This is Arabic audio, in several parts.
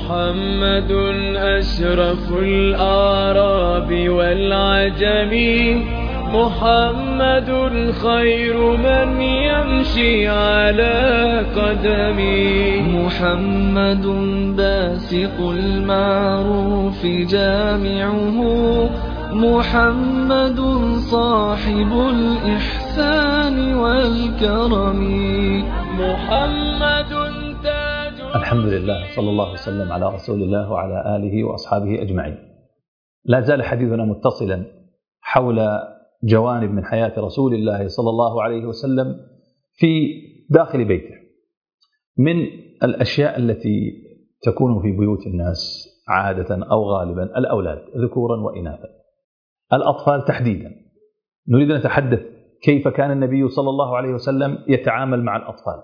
محمد أشرف الأعراب والعجم، محمد خير من يمشي على قدمه، محمد باسق المعروف جامعه، محمد صاحب الإحسان والكرم، محمد تاج. الحمد لله، صلى الله وسلم على رسول الله وعلى آله وأصحابه أجمعين. لا زال حديثنا متصلا حول جوانب من حياة رسول الله صلى الله عليه وسلم في داخل بيته، من الأشياء التي تكون في بيوت الناس عادة أو غالبا الأولاد ذكورا وإناثا، الأطفال تحديدا. نريد أن نتحدث كيف كان النبي صلى الله عليه وسلم يتعامل مع الأطفال.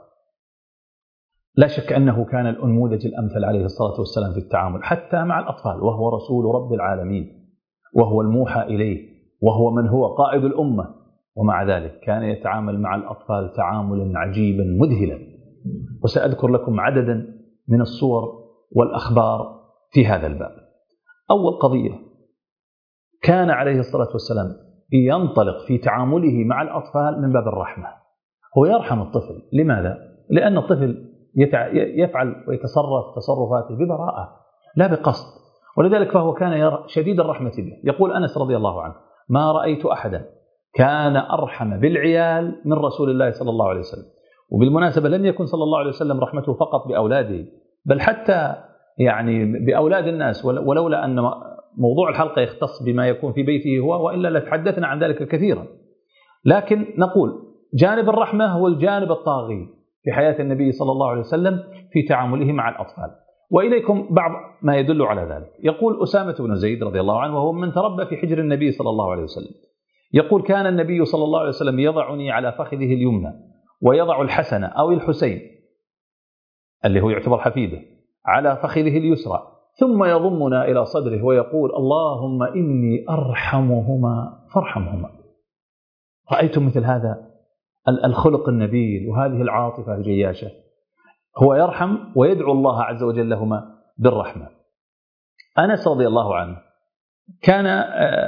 لا شك أنه كان الأنموذج الأمثل عليه الصلاة والسلام في التعامل حتى مع الأطفال، وهو رسول رب العالمين، وهو الموحى إليه، وهو من هو قائد الأمة، ومع ذلك كان يتعامل مع الأطفال تعاملا عجيبا مذهلا. وسأذكر لكم عددا من الصور والأخبار في هذا الباب. أول قضية، كان عليه الصلاة والسلام ينطلق في تعامله مع الأطفال من باب الرحمة. هو يرحم الطفل. لماذا؟ لأن الطفل يفعل ويتصرف تصرفاته ببراءة لا بقصد، ولذلك فهو كان شديد الرحمة به. يقول أنس رضي الله عنه: ما رأيت أحدا كان أرحم بالعيال من رسول الله صلى الله عليه وسلم. وبالمناسبة لم يكن صلى الله عليه وسلم رحمته فقط بأولاده، بل حتى بأولاد الناس، ولولا أن موضوع الحلقة يختص بما يكون في بيته هو، وإلا لتحدثنا عن ذلك كثيرا. لكن نقول جانب الرحمة هو الجانب الطاغي في حياة النبي صلى الله عليه وسلم في تعامله مع الأطفال. وإليكم بعض ما يدل على ذلك. يقول أسامة بن زيد رضي الله عنه، وهو من تربى في حجر النبي صلى الله عليه وسلم، يقول: كان النبي صلى الله عليه وسلم يضعني على فخذه اليمنى، ويضع الحسن أو الحسين اللي هو يعتبر حفيده على فخذه اليسرى، ثم يضمنا إلى صدره ويقول: اللهم إني أرحمهما فارحمهما. رأيتم مثل هذا الخلق النبيل وهذه العاطفة الجياشة؟ هو يرحم ويدعو الله عز وجل لهما بالرحمة. أنس رضي الله عنه كان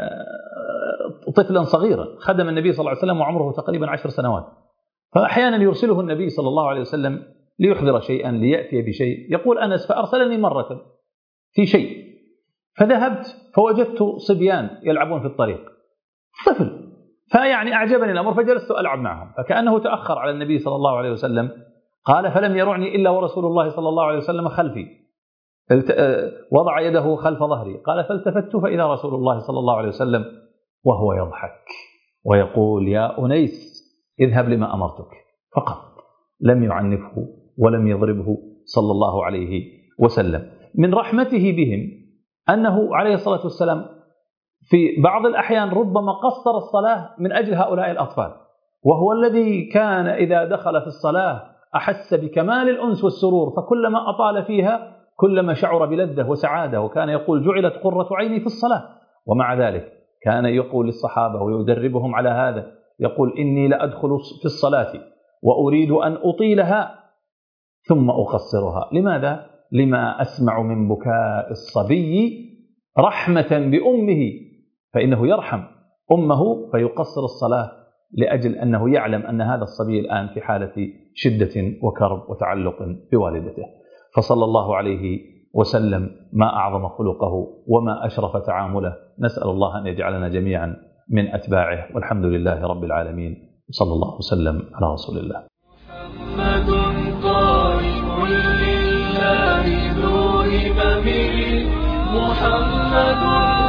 طفلا صغيرا، خدم النبي صلى الله عليه وسلم وعمره تقريبا 10 سنوات، فأحيانا يرسله النبي صلى الله عليه وسلم ليحضر شيئا، ليأتي بشيء. يقول أنس: فأرسلني مرة في شيء، فذهبت فوجدت صبيان يلعبون في الطريق، طفل، أعجبني الأمر، فجلست ألعب معهم، فكأنه تأخر على النبي صلى الله عليه وسلم. قال: فلم يرعني إلا ورسول الله صلى الله عليه وسلم خلفي، وضع يده خلف ظهري. قال: فالتفت فإذا رسول الله صلى الله عليه وسلم وهو يضحك ويقول: يا أنيس اذهب لما أمرتك، فقط. لم يعنفه ولم يضربه صلى الله عليه وسلم. من رحمته بهم أنه عليه الصلاة والسلام في بعض الأحيان ربما قصر الصلاة من أجل هؤلاء الأطفال، وهو الذي كان إذا دخل في الصلاة أحس بكمال الأنس والسرور، فكلما أطال فيها كلما شعر بلذة وسعادة، وكان يقول: جعلت قرة عيني في الصلاة. ومع ذلك كان يقول للصحابة ويدربهم على هذا، يقول: إني لأدخل في الصلاة وأريد أن أطيلها ثم أقصرها. لماذا؟ لما أسمع من بكاء الصبي رحمة بأمه، فإنه يرحم أمه فيقصر الصلاة لأجل أنه يعلم أن هذا الصبي الآن في حالة شدة وكرب وتعلق بوالدته. فصلى الله عليه وسلم، ما أعظم خلقه وما أشرف تعامله. نسأل الله أن يجعلنا جميعا من أتباعه، والحمد لله رب العالمين، صلى الله وسلم على رسول الله. محمد قائم لله ذو همم، محمد